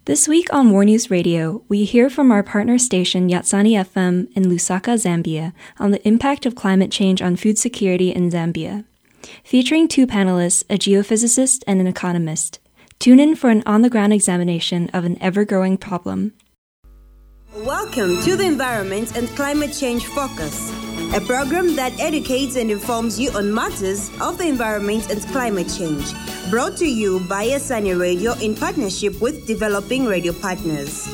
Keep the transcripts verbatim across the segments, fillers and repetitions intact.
This week on War News Radio, we hear from our partner station Yatsani F M in Lusaka, Zambia, on the impact of climate change on food security in Zambia. Featuring two panelists, a geophysicist and an economist. Tune in for an on-the-ground examination of an ever-growing problem. Welcome to the Environment and Climate Change Focus, a program that educates and informs you on matters of the environment and climate change. Brought to you by Yatsani Radio in partnership with Developing Radio Partners.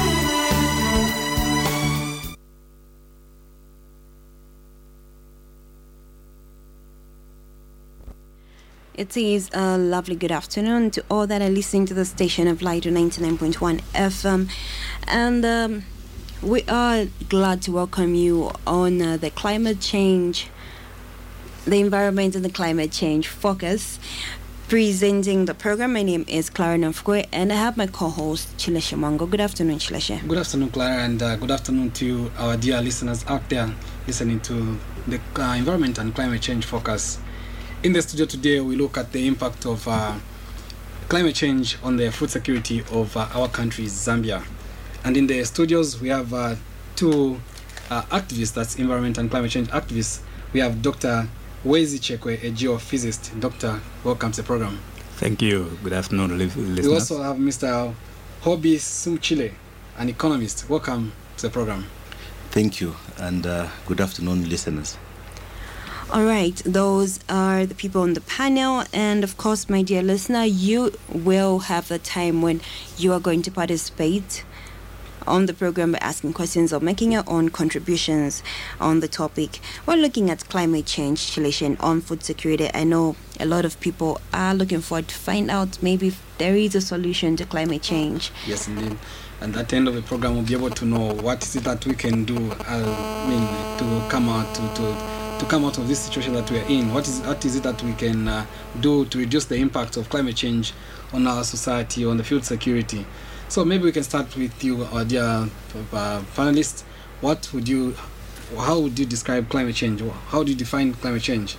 It is a lovely good afternoon to all that are listening to the station of Lido ninety-nine point one F M. And um, we are glad to welcome you on uh, the climate change, the environment and the climate change focus. Presenting the program, my name is Clara Nafkwe, and I have my co-host Chileshe Mango. Good afternoon, Chileshe. Good afternoon, Clara, and uh, good afternoon to our dear listeners out there listening to the uh, environment and climate change focus. In the studio today, we look at the impact of uh, climate change on the food security of uh, our country, Zambia. And in the studios, we have uh, two uh, activists, that's environment and climate change activists. We have Doctor Wezi Chekwe, a geophysicist. Doctor, welcome to the program. Thank you. Good afternoon, listeners. We also have Mister Hobby Sumchile, an economist. Welcome to the program. Thank you, and uh, good afternoon, listeners. All right, those are the people on the panel, and of course, my dear listener, you will have a time when you are going to participate on the program by asking questions or making your own contributions on the topic. We're looking at climate change, relation on food security. I know a lot of people are looking forward to find out maybe if there is a solution to climate change. Yes, indeed. And at the end of the program, we'll be able to know what is it that we can do, uh, I mean, to come out to, to to come out of this situation that we are in. What is what is it that we can uh, do to reduce the impact of climate change on our society, on the food security? So maybe we can start with you, our dear uh, panelists. What would you, how would you describe climate change? How do you define climate change?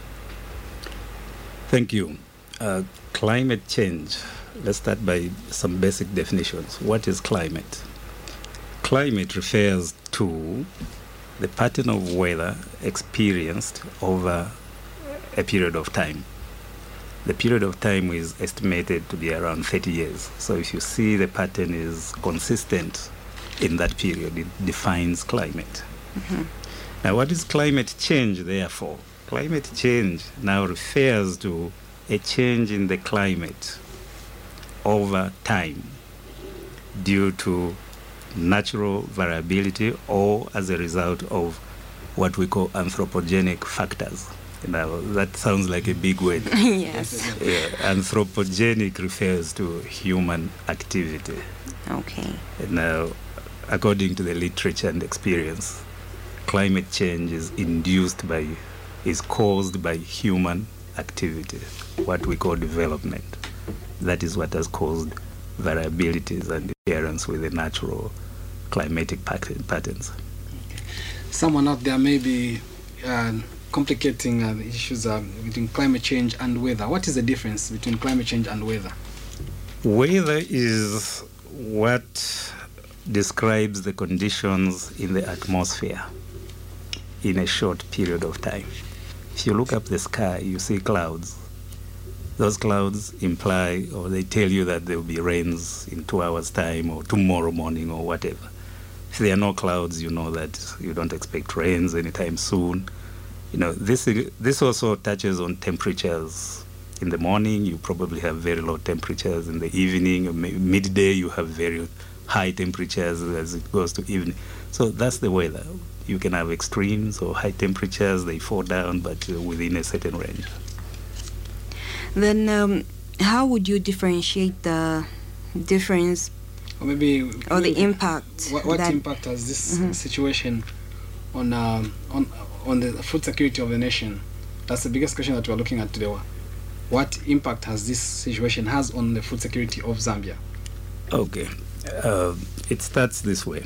Thank you. Uh, climate change. Let's start by some basic definitions. What is climate? Climate refers to the pattern of weather experienced over a period of time. The period of time is estimated to be around thirty years. So if you see the pattern is consistent in that period, it defines climate. Mm-hmm. Now, what is climate change, therefore? Climate change now refers to a change in the climate over time due to natural variability or as a result of what we call anthropogenic factors. Now, that sounds like a big word. Yes. Yeah, anthropogenic refers to human activity. Okay. Now, according to the literature and experience, climate change is induced by, is caused by human activity, what we call development. That is what has caused variabilities and interference with the natural climatic patterns. Okay. Someone out there may be uh, complicating uh, the issues uh, between climate change and weather. What is the difference between climate change and weather? Weather is what describes the conditions in the atmosphere in a short period of time. If you look up the sky, you see clouds. Those clouds imply, or they tell you that there will be rains in two hours' time or tomorrow morning or whatever. If there are no clouds, you know that you don't expect rains anytime soon. You know, this this also touches on temperatures. In the morning, you probably have very low temperatures. In the evening, or midday, you have very high temperatures as it goes to evening. So that's the weather. You can have extremes or high temperatures, they fall down, but uh, within a certain range. Then um, how would you differentiate the difference or maybe or maybe the impact? What, what that, impact has this mm-hmm. situation on uh, on on the food security of the nation? That's the biggest question that we're looking at today. What impact has this situation has on the food security of Zambia? Okay, uh, it starts this way.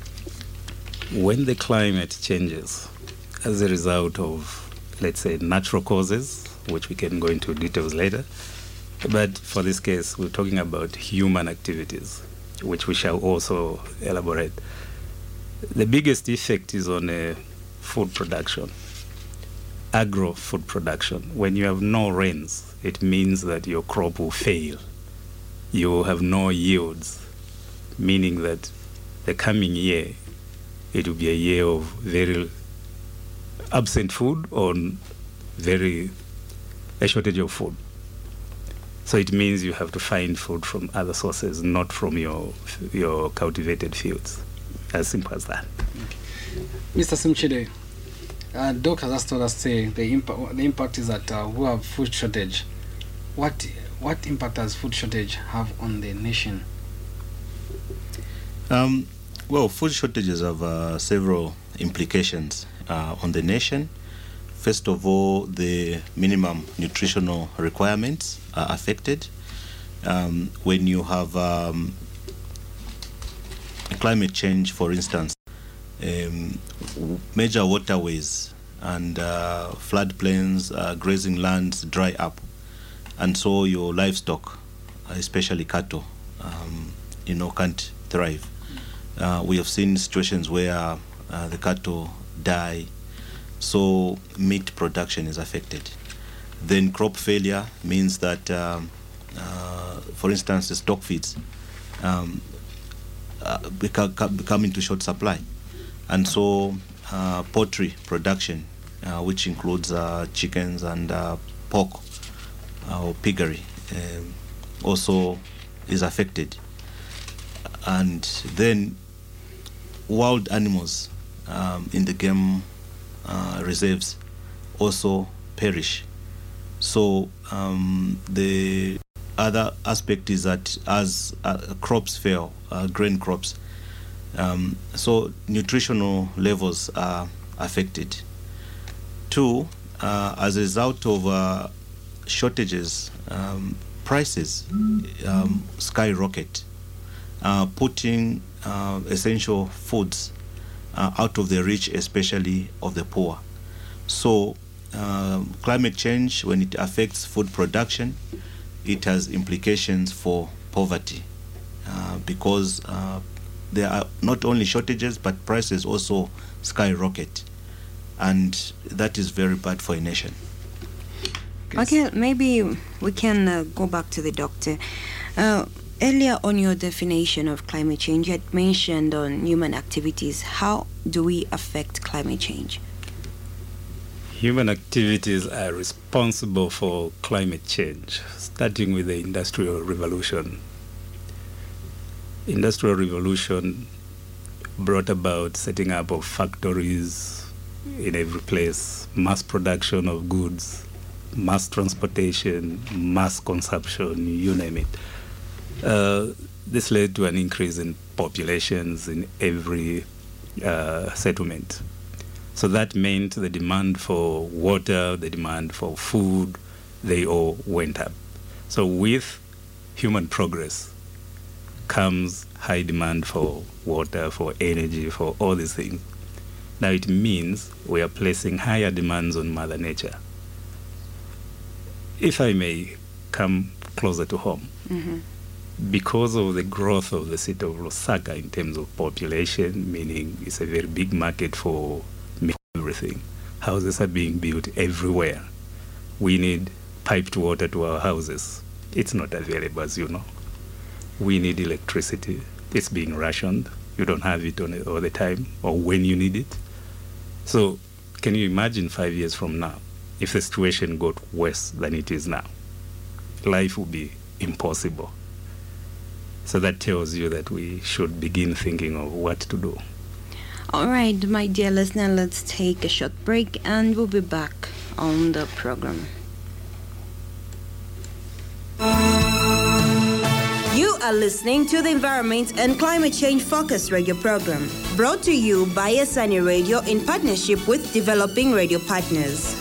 When the climate changes as a result of, let's say, natural causes, which we can go into details later, but for this case, we're talking about human activities. which we shall also elaborate. The biggest effect is on uh, food production, agro-food production. When you have no rains, it means that your crop will fail. You have no yields, meaning that the coming year, it will be a year of very absent food or very a shortage of food. So it means you have to find food from other sources, not from your your cultivated fields. As simple as that. Okay. Mister Simchide, uh, Doc has just told us say the impact the impact is that uh, we have food shortage. What what impact does food shortage have on the nation? Um, well, food shortages have uh, several implications uh, on the nation. First of all, the minimum nutritional requirements are affected. Um, when you have um, climate change, for instance, um, major waterways and uh, floodplains, uh, grazing lands dry up, and so your livestock, especially cattle, um, you know, can't thrive. Uh, we have seen situations where uh, the cattle die, so meat production is affected. Then crop failure means that, um, uh, for instance, the stock feeds um, uh, become, become into short supply. And so uh, poultry production, uh, which includes uh, chickens and uh, pork uh, or piggery, um, also is affected. And then wild animals um, in the game uh, reserves also perish. So um, the other aspect is that as uh, crops fail, uh, grain crops, um, so nutritional levels are affected. Two, uh, as a result of uh, shortages, um, prices um, skyrocket, uh, putting uh, essential foods uh, out of the reach, especially of the poor. So uh, climate change, when it affects food production, it has implications for poverty uh, because uh, there are not only shortages, but prices also skyrocket. And that is very bad for a nation. Okay, maybe we can uh, go back to the doctor. Uh, earlier on your definition of climate change, you had mentioned on human activities. How do we affect climate change? Human activities are responsible for climate change, starting with the Industrial Revolution. Industrial Revolution brought about setting up of factories in every place, mass production of goods, mass transportation, mass consumption, you name it. Uh, this led to an increase in populations in every uh, settlement. So that meant the demand for water, the demand for food, they all went up. So with human progress comes high demand for water, for energy, for all these things. Now it means we are placing higher demands on Mother Nature. If I may come closer to home, mm-hmm. because of the growth of the city of Lusaka in terms of population, meaning it's a very big market for everything. Houses are being built everywhere. We need piped water to our houses. It's not available, as you know. We need electricity. It's being rationed. You don't have it on all the time or when you need it. So can you imagine five years from now if the situation got worse than it is now? Life will be impossible. So that tells you that we should begin thinking of what to do. All right, my dear listener, let's take a short break and we'll be back on the program. You are listening to the Environment and Climate Change Focus radio program, brought to you by Asani Radio in partnership with Developing Radio Partners.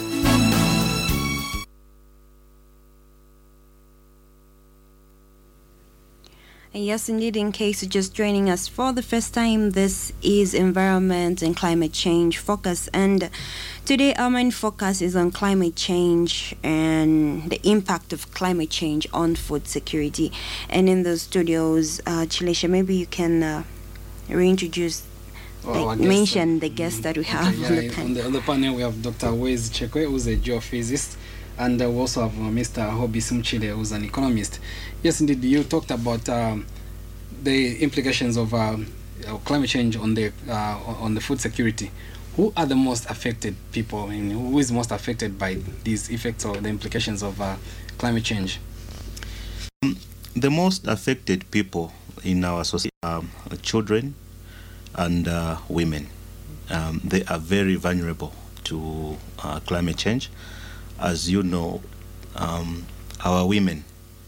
Yes, indeed. In case you're just joining us for the first time, this is Environment and Climate Change Focus. And today our main focus is on climate change and the impact of climate change on food security. And in the studios, uh, Chilesha, maybe you can uh, reintroduce, Well, like, guess, mention uh, the guests that we have okay, on the yeah, panel. on the, on the panel, we have Doctor Wes Chekwe, who's a geophysicist, and uh, we also have uh, Mister Hobby Simchile, who's an economist. Yes, indeed, you talked about um, the implications of uh, climate change on the uh, on the food security. Who are the most affected people? I mean, who is most affected by these effects or the implications of uh, climate change? Um, the most affected people in our society are children and uh, women. Um, they are very vulnerable to uh, climate change. As you know, um, our women,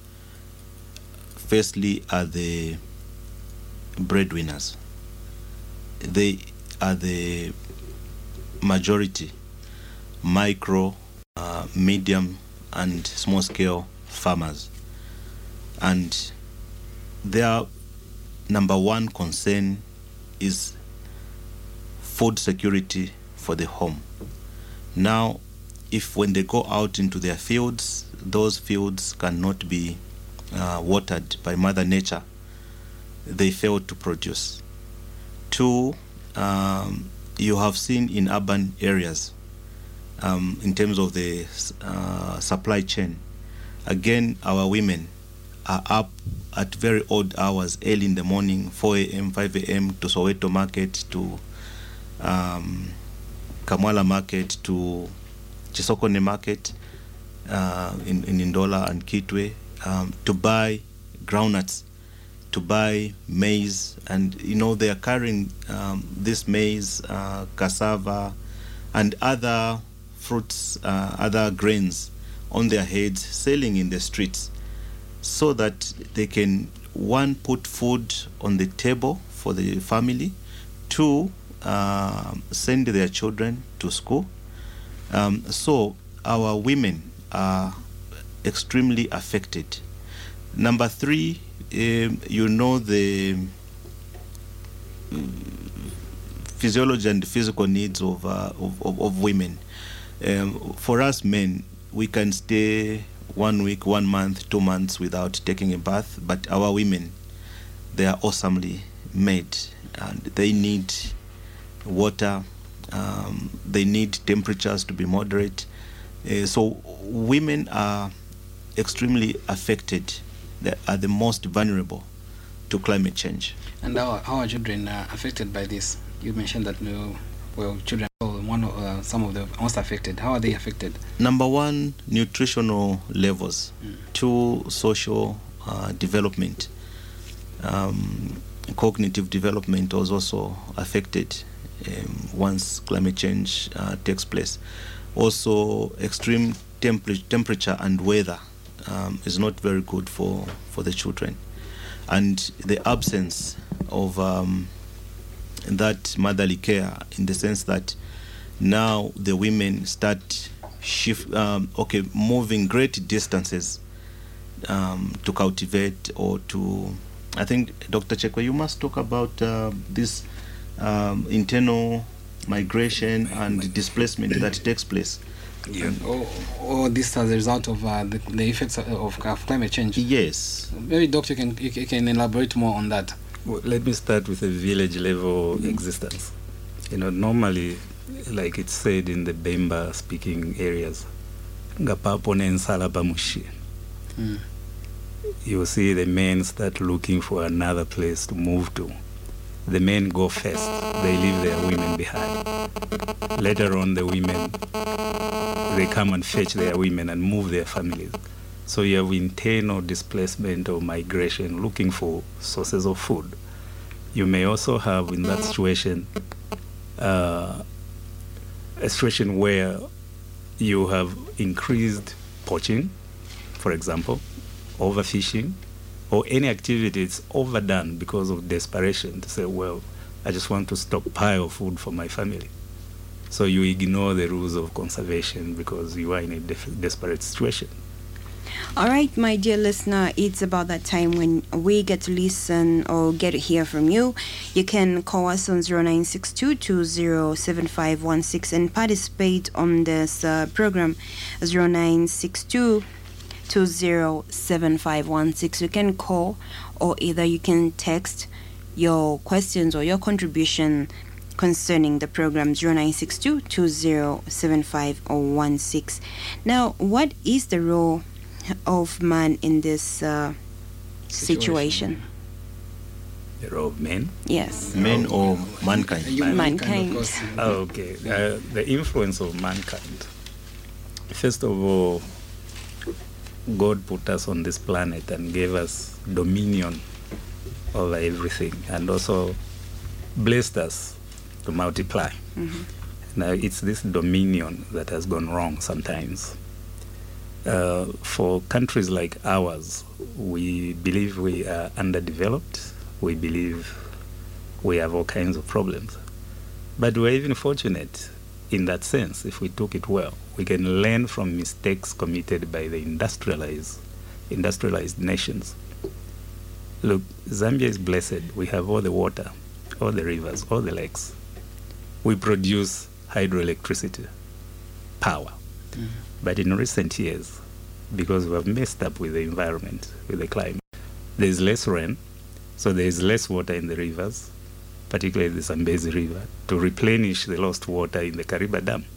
firstly, are the breadwinners. They are the majority micro, uh, medium, and small scale farmers. And their number one concern is food security for the home. Now, if when they go out into their fields, those fields cannot be uh, watered by Mother Nature, they fail to produce. Two, um, you have seen in urban areas, um, in terms of the uh, supply chain, again, our women are up at very odd hours, early in the morning, four a.m., five a.m., to Soweto Market, to um, Kamwala Market, to Chisokone Market uh, in, in Indola and Kitwe, um, to buy groundnuts, to buy maize. And, you know, they are carrying um, this maize, uh, cassava, and other fruits, uh, other grains on their heads, selling in the streets, so that they can, one, put food on the table for the family, two, uh, send their children to school. Um, so our women are extremely affected. Number three, um, you know, the physiology and physical needs of, uh, of, of, of women. Um, for us men, we can stay one week, one month, two months without taking a bath, but our women, they are awesomely made, and they need water, um, they need temperatures to be moderate. Uh, so women are extremely affected. They are the most vulnerable to climate change. And how, how are children uh, affected by this? You mentioned that, uh, well, children are one of, uh, some of the most affected. How are they affected? Number one, nutritional levels. Mm. Two, social uh, development. Um, cognitive development was also affected um, once climate change uh, takes place. Also, extreme temper- temperature and weather um, is not very good for, for the children. And the absence of um, that motherly care, in the sense that now the women start shift, um, okay, moving great distances um, to cultivate or to, I think, Doctor Chekwe, you must talk about uh, this um, internal migration and displacement that takes place. Yeah. Or, or this as a result of uh, the, the effects of, of climate change. Yes. Maybe, Doctor, can you can elaborate more on that. Well, let me start with a village level mm. existence. You know, normally, like it's said in the Bemba speaking areas, Ngapapo nensala bamushi. You see the men start looking for another place to move to. The men go first. They leave their women behind. Later on, the women, they come and fetch their women and move their families. So you have internal displacement or migration, looking for sources of food. You may also have, in that situation, uh, a situation where you have increased poaching, for example, overfishing, or any activity it's overdone because of desperation to say, well, I just want to stockpile food for my family. So you ignore the rules of conservation because you are in a def- desperate situation. All right, my dear listener, it's about that time when we get to listen or get to hear from you. You can call us on zero nine six two, two zero seven five one six and participate on this uh, program, zero nine six two, two zero seven five one six. You can call, or either you can text your questions or your contribution concerning the program, zero nine six two, two zero seven five one six. Now, what is the role of man in this uh, situation. situation? The role of men? Yes. Men or mankind? You Mankind. of course. Oh, okay. Uh, the influence of mankind. First of all, God put us on this planet and gave us dominion over everything, and also blessed us to multiply. Mm-hmm. Now, it's this dominion that has gone wrong sometimes. Uh, for countries like ours, we believe we are underdeveloped. We believe we have all kinds of problems. But we're even fortunate in that sense, if we took it well. We can learn from mistakes committed by the industrialized, industrialized nations. Look, Zambia is blessed. We have all the water, all the rivers, all the lakes. We produce hydroelectricity, power. Mm-hmm. But in recent years, because we have messed up with the environment, with the climate, there's less rain, so there's less water in the rivers, particularly the Zambezi River, to replenish the lost water in the Kariba Dam.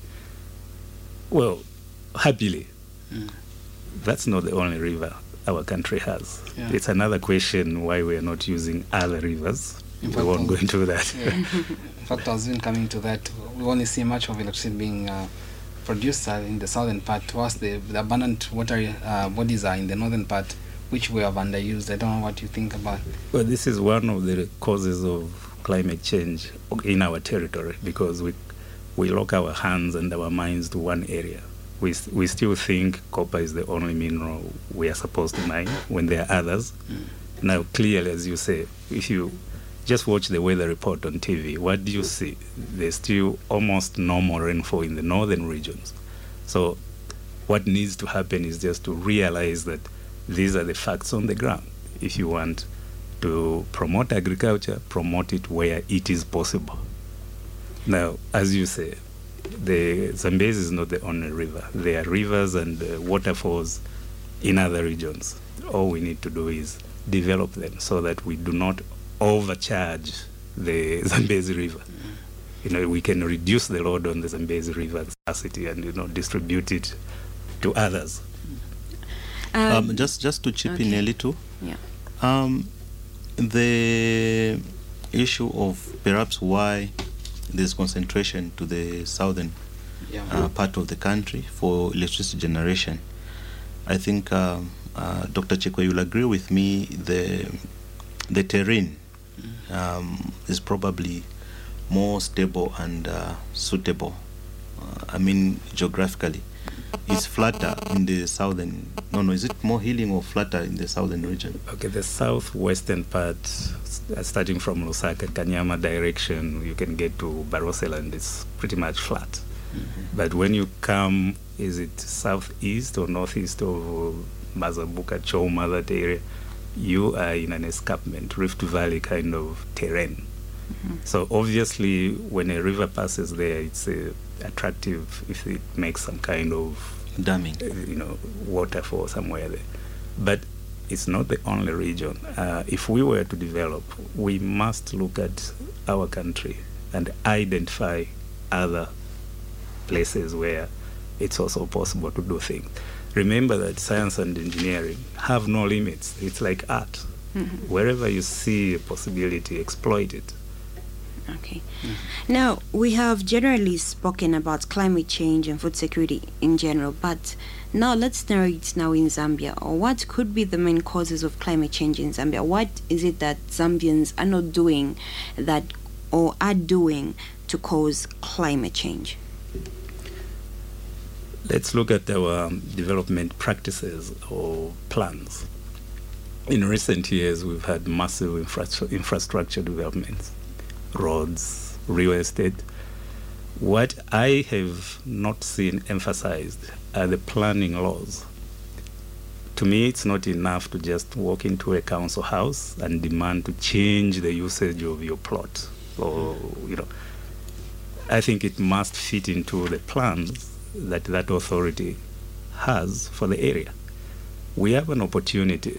Well, happily, mm. that's not the only river our country has. Yeah. It's another question why we are not using other rivers. In we fact, won't go into that. Yeah. In fact, I was even coming to that. We only see much of electricity being uh, produced uh, in the southern part, whilst the, the abundant water uh, bodies are in the northern part, which we have underused. I don't know what you think about. Well, this is one of the causes of climate change in our territory, because we we lock our hands and our minds to one area. We we still think copper is the only mineral we are supposed to mine when there are others. Mm. Now, clearly, as you say, if you just watch the weather report on T V, what do you see? There's still almost no more rainfall in the northern regions. So what needs to happen is just to realize that these are the facts on the ground. If you want to promote agriculture, promote it where it is possible. Now, as you say, the Zambezi is not the only river. There are rivers and uh, waterfalls in other regions. All we need to do is develop them so that we do not overcharge the Zambezi River. Mm-hmm. You know, we can reduce the load on the Zambezi River capacity and, you know, distribute it to others. Um, um, just just to chip okay. in a little, yeah. um, the issue of perhaps why there's concentration to the southern yeah. uh, part of the country for electricity generation. I think um, uh, Doctor Chekwe, you'll agree with me, the the terrain um, is probably more stable and uh, suitable. Uh, I mean, geographically. It's flatter in the southern. No, no. Is it more healing or flatter in the southern region? Okay, the southwestern part, uh, starting from Lusaka, Kanyama direction, you can get to Barosela, and it's pretty much flat. Mm-hmm. But when you come, is it southeast or northeast of Mazabuka, Choma, that area, you are in an escarpment, Rift Valley kind of terrain. Mm-hmm. So obviously, when a river passes there, it's a attractive if it makes some kind of damming, uh, you know, waterfall somewhere there. But it's not the only region. Uh, if we were to develop, we must look at our country and identify other places where it's also possible to do things. Remember that science and engineering have no limits. It's like art. Mm-hmm. Wherever you see a possibility, exploit it. Okay. Mm-hmm. Now, we have generally spoken about climate change and food security in general, but now let's narrow it now in Zambia. What could be the main causes of climate change in Zambia? What is it that Zambians are not doing that or are doing to cause climate change? Let's look at our um, development practices or plans. In recent years, we've had massive infra- infrastructure developments. Roads, real estate. What I have not seen emphasized are the planning laws. to me, it's not enough to just walk into a council house and demand to change the usage of your plot. Or, you know, I think it must fit into the plans that that authority has for the area. We have an opportunity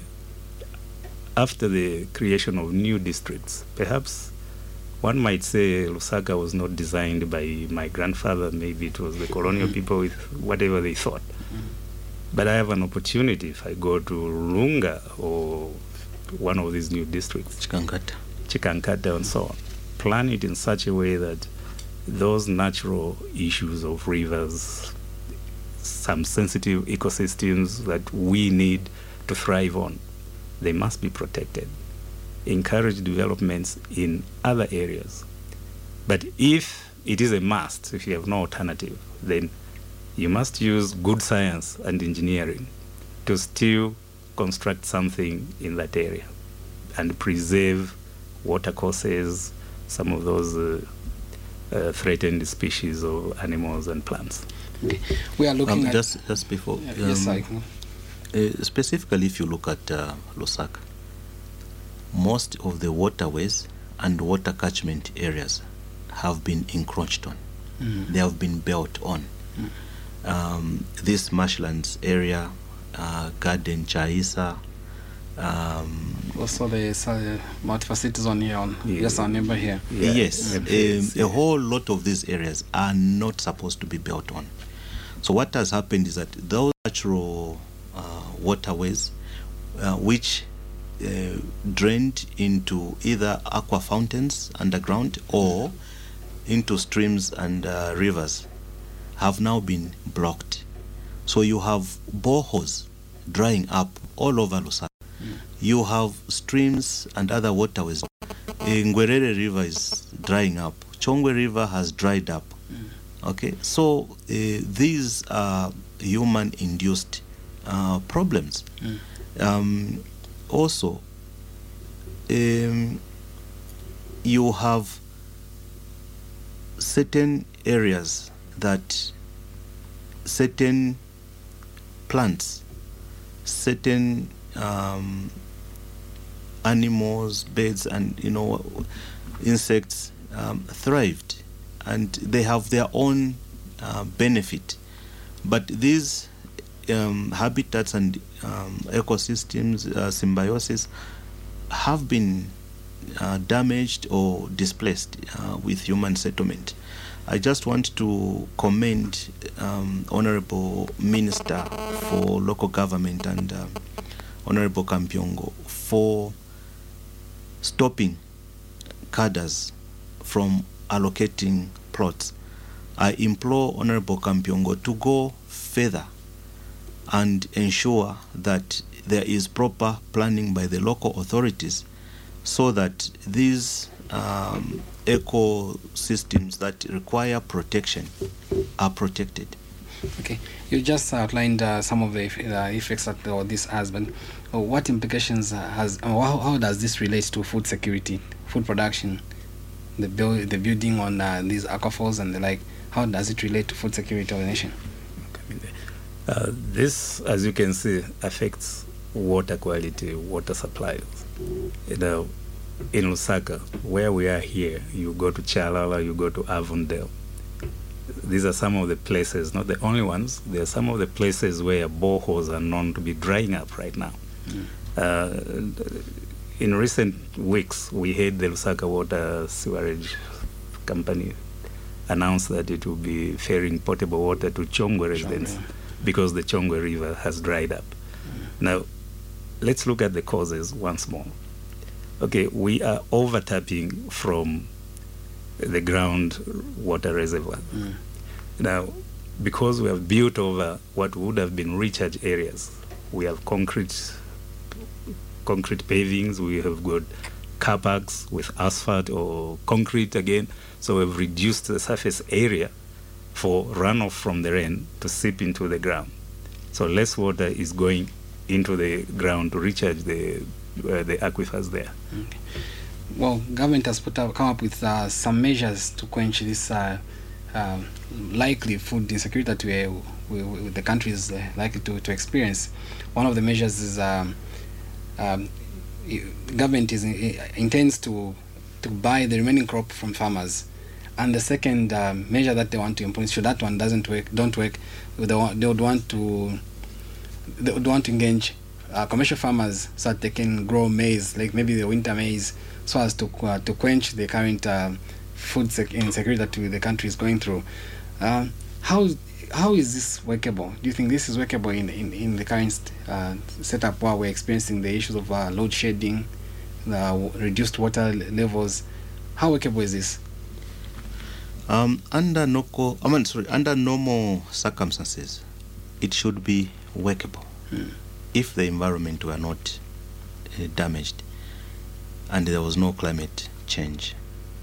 after the creation of new districts. Perhaps one might say Lusaka was not designed by my grandfather. Maybe it was the colonial mm-hmm. people with whatever they thought. Mm-hmm. But I have an opportunity if I go to Lunga or one of these new districts, Chikankata, Chikankata and so on, plan it in such a way that those natural issues of rivers, some sensitive ecosystems that we need to thrive on, they must be protected. Encourage developments in other areas. But if it is a must, if you have no alternative, then you must use good science and engineering to still construct something in that area and preserve watercourses, some of those uh, uh, threatened species of animals and plants. Okay. We are looking um, at... Just, just before... Yeah, um, yes, I uh, specifically, if you look at uh, Lusaka, most of the waterways and water catchment areas have been encroached on. Mm. They have been built on. Mm. Um, this marshlands area, uh, Garden Chaisa. Um, also, there's uh, multi-facilities on here, on yeah. yes, our neighbor here. Yeah. Yes, um, a whole lot of these areas are not supposed to be built on. So what has happened is that those natural uh, waterways, uh, which uh, drained into either aqua fountains underground or into streams and uh, rivers, have now been blocked. So you have boreholes drying up all over Lusaka. Mm. You have streams and other waterways. Ngwerere River is drying up. Chongwe River has dried up. Mm. Okay, so uh, these are human-induced uh, problems. Mm. Um, also, um, you have certain areas that certain plants, certain um, animals, birds, and you know insects um, thrived, and they have their own uh, benefit. But these um, habitats and um, ecosystems, uh, symbiosis, have been uh, damaged or displaced uh, with human settlement. I just want to commend um, Honorable Minister for Local Government and um, Honorable Kampyongo for stopping cadres from allocating plots. I implore Honorable Kampyongo to go further and ensure that there is proper planning by the local authorities so that these um, ecosystems that require protection are protected. Okay, you just outlined uh, some of the uh, effects that uh, this has, but uh, what implications uh, has? Uh, how, how does this relate to food security, food production, the build, the building on uh, these aquifers and the like? How does it relate to food security of the nation? Uh, this, as you can see, affects water quality, water supplies. You know, in Lusaka, where we are here, you go to Chalala, you go to Avondale. These are some of the places, not the only ones. There are some of the places where boreholes are known to be drying up right now. Mm. Uh, in recent weeks, we heard the Lusaka Water Sewerage Company announce that it will be ferrying potable water to Chongwe residents Chongwe. because the Chongwe River has dried up. Mm. Now, let's look at the causes once more. Okay, we are overtapping from the groundwater reservoir. Mm. Now, because we have built over what would have been recharge areas, we have concrete concrete pavings, we have got car parks with asphalt or concrete again, so we've reduced the surface area for runoff from the rain to seep into the ground. So less water is going into the ground to recharge the uh, the aquifers there. Okay. Well, government has put up, come up with uh, some measures to quench this uh, uh, likely food insecurity that we we, we, the country is uh, likely to, to experience. One of the measures is um, um, government is intends to to buy the remaining crop from farmers, and the second um, measure that they want to implement, should that one doesn't work, don't work, they, want, they would want to they would want to engage uh, commercial farmers so that they can grow maize, like maybe the winter maize, so as to uh, to quench the current uh, food sec- insecurity that the country is going through. Uh, how how is this workable? Do you think this is workable in in, in the current uh, setup where we're experiencing the issues of uh, load shedding, the reduced water levels? How workable is this? Um, under no, I mean, sorry, under normal circumstances, it should be workable hmm. if the environment were not uh, damaged and there was no climate change.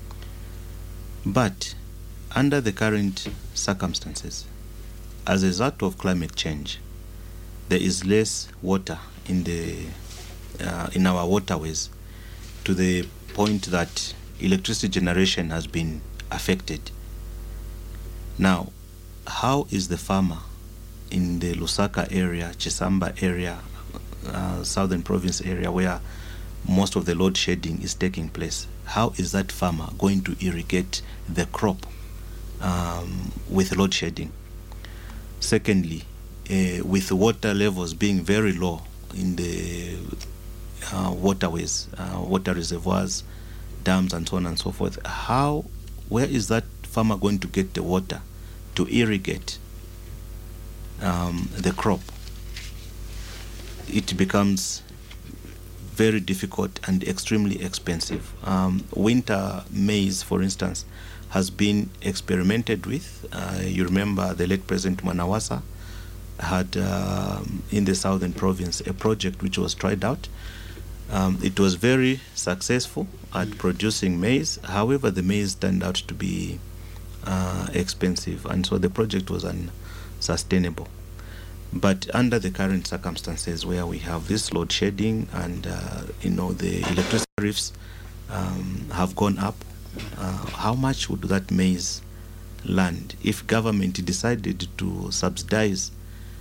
But under the current circumstances, as a result of climate change, there is less water in the uh, in our waterways, to the point that electricity generation has been affected. Now, how is the farmer in the Lusaka area, Chisamba area, uh, Southern Province area, where most of the load shedding is taking place, how is that farmer going to irrigate the crop um, with load shedding? Secondly, uh, with water levels being very low in the uh, waterways, uh, water reservoirs, dams, and so on and so forth, how, where is that farmer going to get the water to irrigate um, the crop? It becomes very difficult and extremely expensive. Um, winter maize, for instance, has been experimented with. Uh, you remember the late President Mwanawasa had uh, in the Southern Province a project which was tried out. Um, it was very successful at mm. producing maize. However, the maize turned out to be uh, expensive, and so the project was unsustainable. But under the current circumstances, where we have this load shedding and uh, you know the electricity tariffs um, have gone up, uh, how much would that maize land if government decided to subsidize?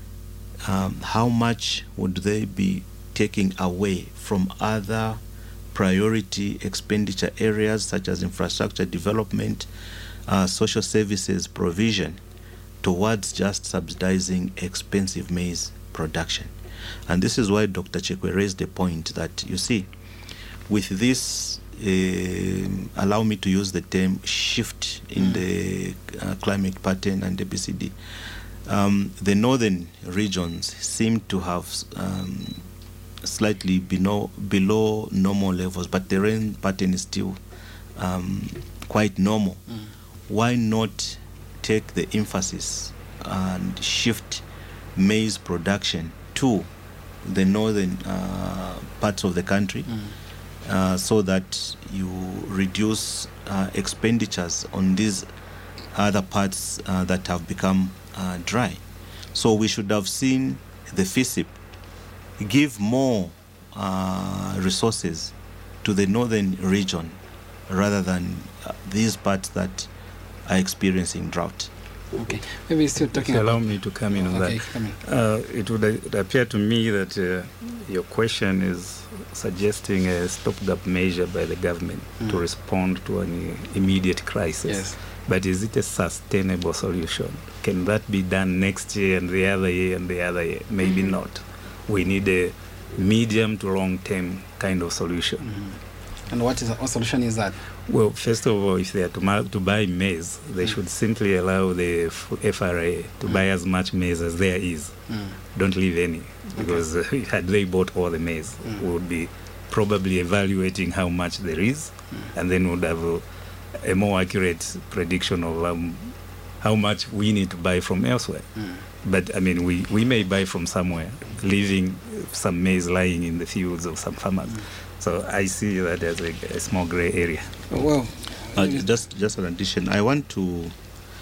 Um, how much would they be taking away from other priority expenditure areas such as infrastructure development, uh, social services provision, towards just subsidizing expensive maize production? And this is why Doctor Chekwe raised the point that, you see, with this, uh, allow me to use the term shift in mm. the uh, climate pattern and the B C D, um, the northern regions seem to have um, slightly below, below normal levels, but the rain pattern is still um, quite normal. Mm. Why not take the emphasis and shift maize production to the northern uh, parts of the country mm. uh, so that you reduce uh, expenditures on these other parts uh, that have become uh, dry? So we should have seen the F I S I P give more uh, resources to the northern region rather than uh, these parts that are experiencing drought. Okay, maybe still talking Allow about... me to come in on okay, that. Come in. Uh, it would uh, appear to me that uh, your question is suggesting a stopgap measure by the government mm. to respond to an immediate crisis. Yes. But is it a sustainable solution? Can that be done next year and the other year and the other year? Maybe mm-hmm. not. We need a medium to long-term kind of solution. Mm-hmm. And what is what solution is that? Well, first of all, if they are to, ma- to buy maize, they mm. should simply allow the F R A to mm. buy as much maize as there is. Mm. Don't leave any, because okay. uh, had they bought all the maize, mm. we would be probably evaluating how much there is, mm. and then would have a, a more accurate prediction of um, how much we need to buy from elsewhere. Mm. But, I mean, we, we may buy from somewhere, leaving some maize lying in the fields of some farmers. Mm. So I see that as a, a small grey area. Oh, well, uh, just just an addition. I want to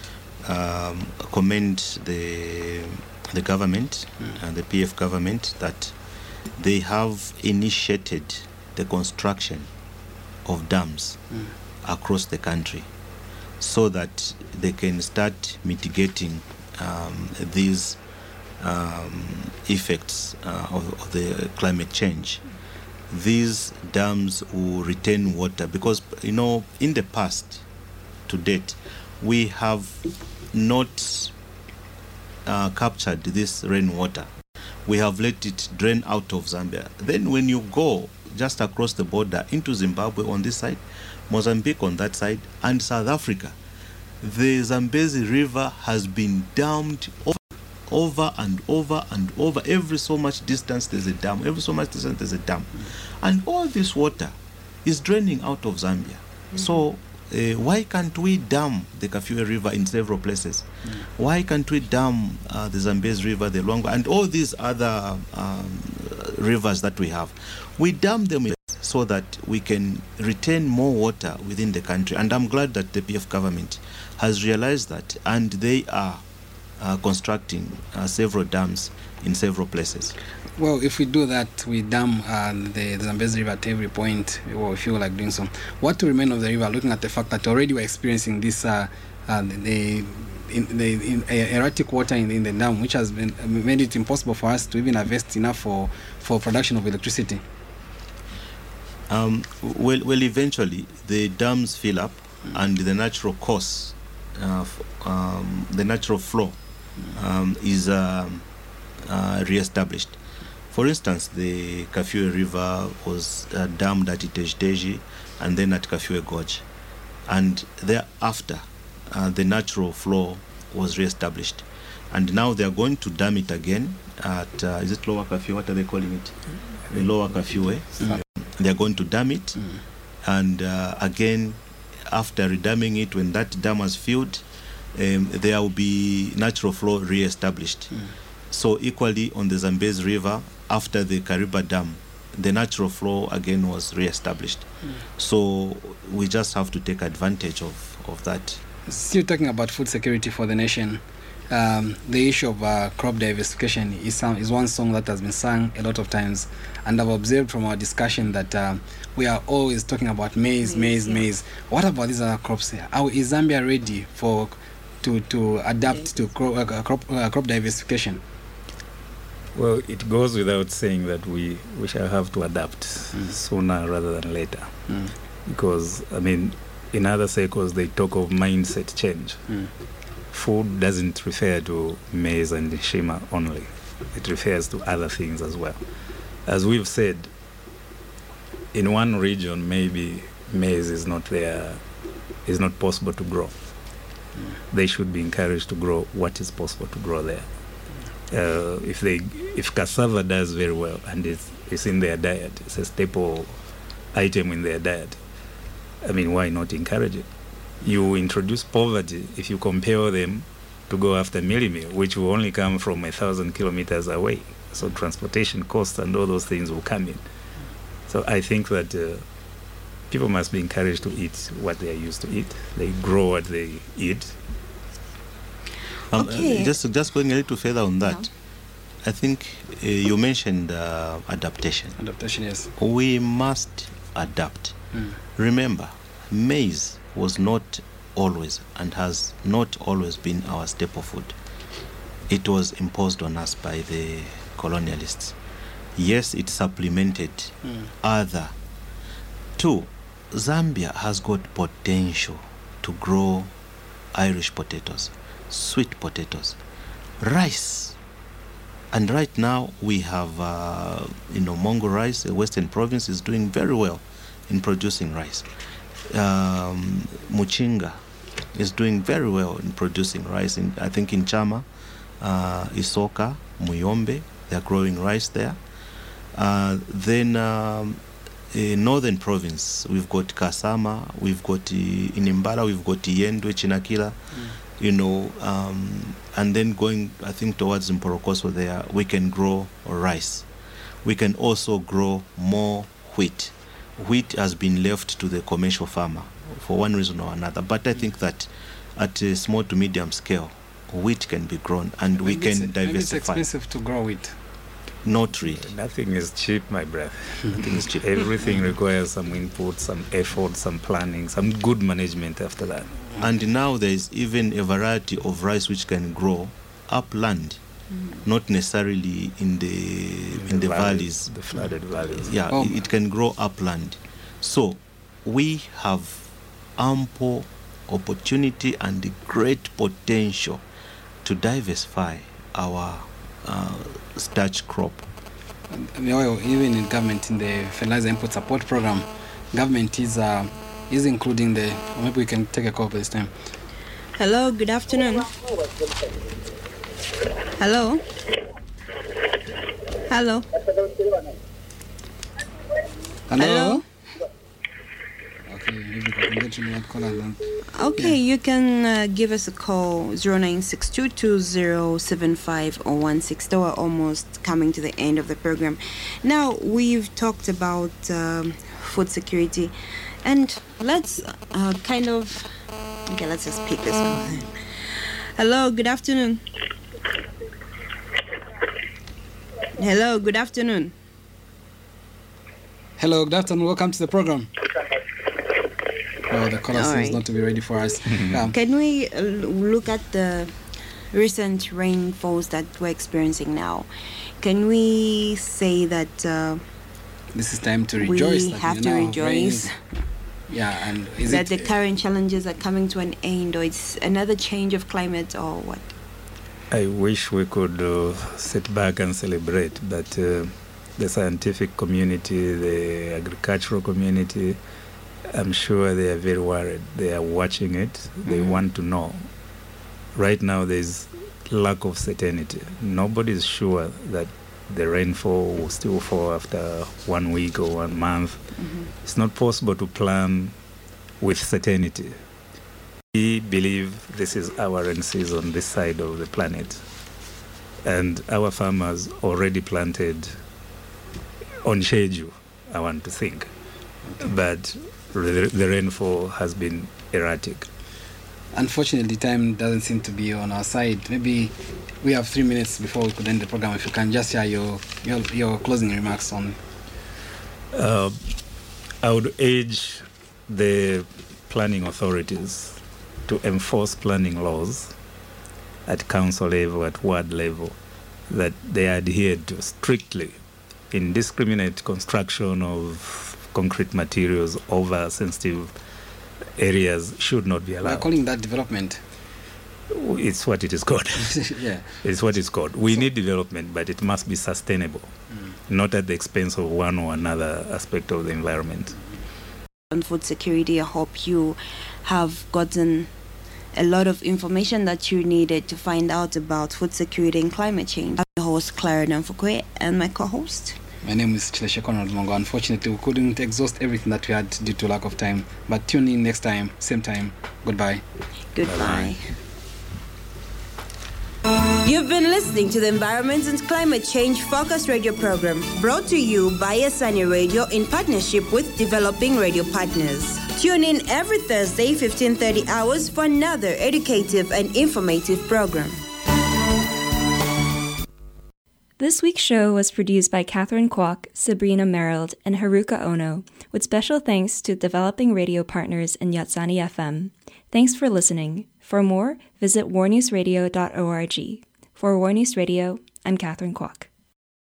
um, commend the the government mm. and the P F government that they have initiated the construction of dams mm. across the country, so that they can start mitigating um, these um, effects uh, of, of the climate change. These dams will retain water because, you know, in the past, to date, we have not uh, captured this rainwater. We have let it drain out of Zambia. Then when you go just across the border into Zimbabwe on this side, Mozambique on that side, and South Africa, the Zambezi River has been dammed over, over and over and over. Every so much distance there's a dam. Every so much distance there's a dam. Mm. And all this water is draining out of Zambia. Mm. So uh, why can't we dam the Kafue River in several places? Mm. Why can't we dam uh, the Zambezi River, the Luangwa, and all these other um, rivers that we have? We dam them so that we can retain more water within the country. And I'm glad that the P F government has realized that, and they are uh, constructing uh, several dams in several places. Well, if we do that, we dam uh, the, the Zambezi River at every point, or if you feel like doing so. What to remain of the river, looking at the fact that already we're experiencing this uh, uh, the, in, the in, uh, erratic water in, in the dam, which has been made it impossible for us to even harvest enough for, for production of electricity? Um, well, well, eventually the dams fill up, mm. and the natural course, uh, f- um, the natural flow, um, is um, uh, re-established. For instance, the Kafue River was uh, dammed at Iteji and then at Kafue Gorge, and thereafter uh, the natural flow was re-established. And now they are going to dam it again at uh, is it Lower Kafue? What are they calling it? The Lower Kafue. Mm. They are going to dam it, mm. and uh, again, after redamming it, when that dam has filled, um, there will be natural flow re-established. Mm. So equally on the Zambezi River, after the Kariba Dam, the natural flow again was re-established. Mm. So we just have to take advantage of, of that. Still talking about food security for the nation, Um, the issue of uh, crop diversification is, some, is one song that has been sung a lot of times, and I've observed from our discussion that uh, we are always talking about maize, maize, maize. yeah. maize. What about these other crops here? How is Zambia ready for to to adapt yes. to cro- uh, crop uh, crop diversification? Well, it goes without saying that we, we shall have to adapt mm. sooner rather than later, mm. because I mean, in other circles they talk of mindset change. Mm. Food doesn't refer to maize and shima only. It refers to other things as well. As we've said, in one region, maybe maize is not there, is not possible to grow. Mm. They should be encouraged to grow what is possible to grow there. Uh, if they, if cassava does very well and it's, it's in their diet, it's a staple item in their diet, I mean, why not encourage it? You introduce poverty if you compel them to go after mealie meal, which will only come from a thousand kilometers away. So transportation costs and all those things will come in. So I think that uh, people must be encouraged to eat what they are used to eat. They grow what they eat. Um, okay. uh, just, just going a little further on that, no. I think uh, you mentioned uh, adaptation. Adaptation, yes. We must adapt. Mm. Remember, maize was not always and has not always been our staple food. It was imposed on us by the colonialists. Yes, it supplemented mm. other. Two, Zambia has got potential to grow Irish potatoes, sweet potatoes, rice. And right now we have, uh, you know, Mongo Rice, the Western Province is doing very well in producing rice. Um, Muchinga is doing very well in producing rice. In, I think in Chama, uh, Isoka, Muyombe, they're growing rice there. Uh, then um, in Northern Province, we've got Kasama, we've got uh, in Imbala, we've got Yendwe, Chinakila, mm. you know, um, and then going, I think, towards Mporokoso there, we can grow rice. We can also grow more wheat. Wheat has been left to the commercial farmer for one reason or another. But I think that at a small to medium scale, wheat can be grown and maybe we can diversify. Maybe it's expensive to grow wheat. Not really. Nothing is cheap, my brother. Nothing is cheap. Everything requires some input, some effort, some planning, some good management after that. And now there is even a variety of rice which can grow upland, mm. not necessarily in the in, in the, the valleys, valleys, the flooded valleys. Yeah, oh. it, it can grow upland. So we have ample opportunity and great potential to diversify our uh, starch crop. Even in government, in the fertilizer import support program, government is uh, is including the. Maybe we can take a call this time. Hello, good afternoon. Hello. Hello. Hello. Hello. Okay, maybe we can get you that call and then. Okay, yeah. You can uh, give us a call zero nine six two two zero seven five zero one six. We're almost coming to the end of the program. Now we've talked about um, food security, and let's uh, kind of okay. Let's just pick this one. Hello, good afternoon. Hello, good afternoon. Hello, good afternoon. Welcome to the program. Oh, the caller seems right. not to be ready for us. um, Can we uh, look at the recent rainfalls that we're experiencing now? Can we say that uh, this is time to rejoice? We have to rejoice. Yeah, and is that it, the current challenges are coming to an end, or it's another change of climate, or what? I wish we could uh, sit back and celebrate, but uh, the scientific community, the agricultural community, I'm sure they are very worried. They are watching it. They mm-hmm. want to know. Right now, there's lack of certainty. Nobody is sure that the rainfall will still fall after one week or one month. Mm-hmm. It's not possible to plan with certainty. We believe this is our rain season this side of the planet. And our farmers already planted on schedule, I want to think. But the, the rainfall has been erratic. Unfortunately, time doesn't seem to be on our side. Maybe we have three minutes before we could end the program. If you can just share your your, your closing remarks on. Uh, I would urge the planning authorities to enforce planning laws at council level, at ward level, that they adhere to strictly. Indiscriminate construction of concrete materials over sensitive areas should not be allowed. We're calling that development. It's what it is called. Yeah. It's what it's called. We so, need development, but it must be sustainable, mm. not at the expense of one or another aspect of the environment. On food security, I hope you have gotten a lot of information that you needed to find out about food security and climate change. I'm your host, Clara Danfukwe, and my co-host. My name is Chileshe Conrad Mongo. Unfortunately, we couldn't exhaust everything that we had due to lack of time. But tune in next time, same time. Goodbye. Goodbye. Bye-bye. You've been listening to the Environment and Climate Change Focus Radio Program, brought to you by Asani Radio in partnership with Developing Radio Partners. Tune in every Thursday, fifteen thirty hours, for another educative and informative program. This week's show was produced by Catherine Kwok, Sabrina Merrill, and Haruka Ono, with special thanks to Developing Radio Partners and Yatsani F M. Thanks for listening. For more, visit war news radio dot org. For War News Radio, I'm Catherine Kwok.